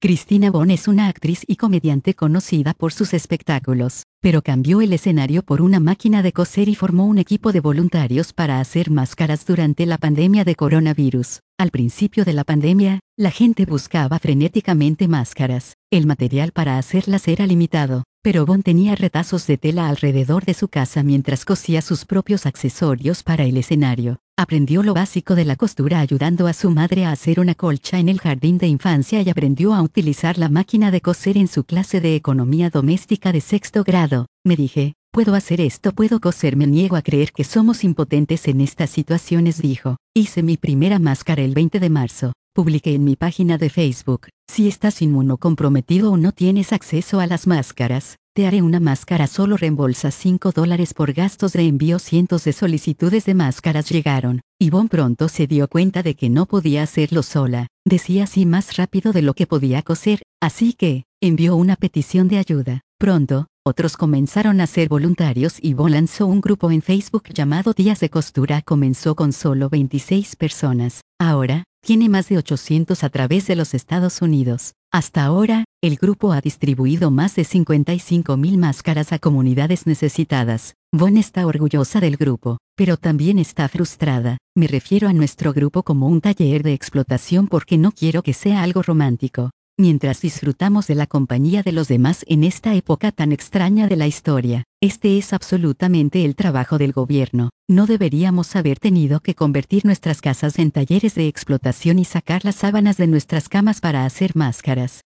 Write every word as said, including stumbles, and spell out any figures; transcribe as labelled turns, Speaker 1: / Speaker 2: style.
Speaker 1: Cristina Bon es una actriz y comediante conocida por sus espectáculos, pero cambió el escenario por una máquina de coser y formó un equipo de voluntarios para hacer máscaras durante la pandemia de coronavirus. Al principio de la pandemia, la gente buscaba frenéticamente máscaras. El material para hacerlas era limitado, pero Bon tenía retazos de tela alrededor de su casa mientras cosía sus propios accesorios para el escenario. Aprendió lo básico de la costura ayudando a su madre a hacer una colcha en el jardín de infancia y aprendió a utilizar la máquina de coser en su clase de economía doméstica de sexto grado. Me dije, puedo hacer esto, puedo coser, me niego a creer que somos impotentes en estas situaciones, dijo. Hice mi primera máscara el veinte de marzo. Publiqué en mi página de Facebook, si estás inmunocomprometido o no tienes acceso a las máscaras, te haré una máscara, solo reembolsa cinco dólares por gastos de envío. Cientos de solicitudes de máscaras llegaron, y Bon pronto se dio cuenta de que no podía hacerlo sola. Decía así más rápido de lo que podía coser, así que, envió una petición de ayuda. Pronto, otros comenzaron a ser voluntarios y Bon lanzó un grupo en Facebook llamado Días de Costura. Comenzó con solo veintiséis personas. Ahora, tiene más de ochocientos a través de los Estados Unidos. Hasta ahora, el grupo ha distribuido más de cincuenta y cinco mil máscaras a comunidades necesitadas. Bon está orgullosa del grupo, pero también está frustrada. Me refiero a nuestro grupo como un taller de explotación porque no quiero que sea algo romántico. Mientras disfrutamos de la compañía de los demás en esta época tan extraña de la historia, este es absolutamente el trabajo del gobierno. No deberíamos haber tenido que convertir nuestras casas en talleres de explotación y sacar las sábanas de nuestras camas para hacer máscaras.